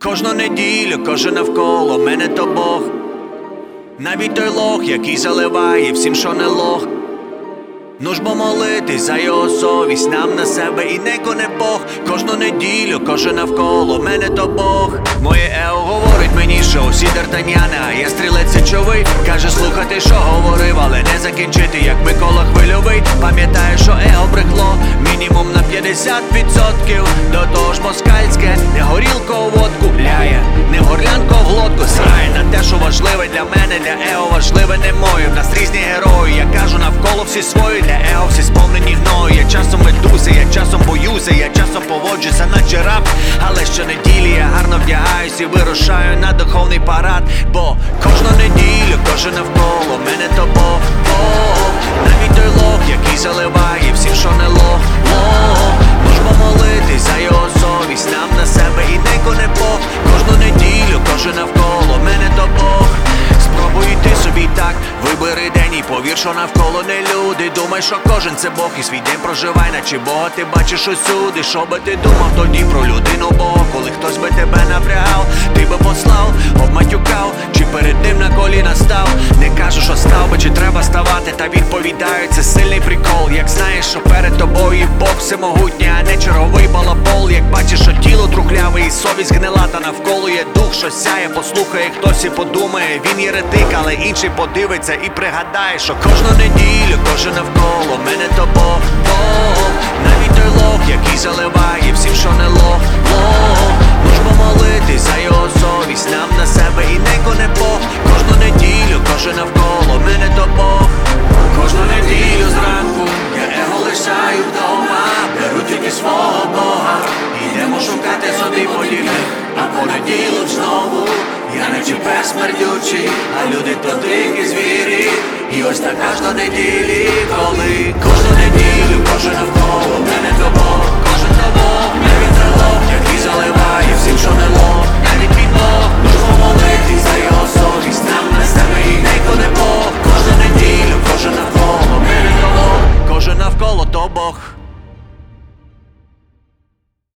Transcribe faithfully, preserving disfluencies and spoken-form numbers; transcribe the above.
Кожну неділю, кожен навколо мене то Бог. Навіть той лох, який заливає всім, що не лох. Ну ж бо молитись за його совість нам на себе і неко не Бог. Кожну неділю, кожен навколо мене то Бог. Моє ео говорить мені, що усі д'Артаньяни, а я стрілець січовий. Каже слухати, що говорив, але не закінчити, як Микола Хвильовий. Пам'ятаю, що его брехло мінімум на п'ятдесят відсотків. До того ж москальське, не горілко у водку ляє, не горлянко в глотку срає на те, що важливе для мене, для ео важливе не моє. В нас різні герої, я кажу навколо всі свої. Для ео всі сповнені гною. Я часом ведуся, я часом боюся, я часом поводжуся наче раб. Але щонеділі я гарно вдягаюсь і вирушаю на духовний парад. Бо кожну неділю, кожен навколо мене то Бог, Бог. Навіть той лох, який заливає всім, що не лох, лох. Можемо молитись за його совість нам на себе і неко не Бог. Кожну неділю, кожен навколо мене то Бог. Спробуй йти собі так, вибери день і повір, що навколо не люди. Думай, що кожен це Бог і свій день проживай, наче Бога ти бачиш усюди. Що би ти думав тоді про людину Бога, коли хтось би тебе напрягав, ти би послав, обматюкав, чи перед ним на коліна став. Не кажу, що став би, чи треба ставати, та відповідаю, це сильний прикол. Як знаєш, що перед тобою Бог всемогутній, а не черговий балабол. Як бачиш, що тіло трухляве і совість гнила, та навколо є дух, що сяє, послухає хтось і подумає, він єретик, але інший подивиться і пригадає, що кожну неділю, кожен навколо мене то Бог, Бог. Навіть той лох, який заливає всім, що не лох, лох. Можемо молитись за його совість нам на себе і неко не Бог. Кожну неділю, кожен навколо мене то Бог. Кожну неділю зранку я его лишаю вдома, беру тільки свого Бога, ідемо шукати собі подібних, а понеділок знову я наче пес смердючий, а люди то дикі звірі. І ось така ж до неділі, коли кожну неділю, кожен навколо мене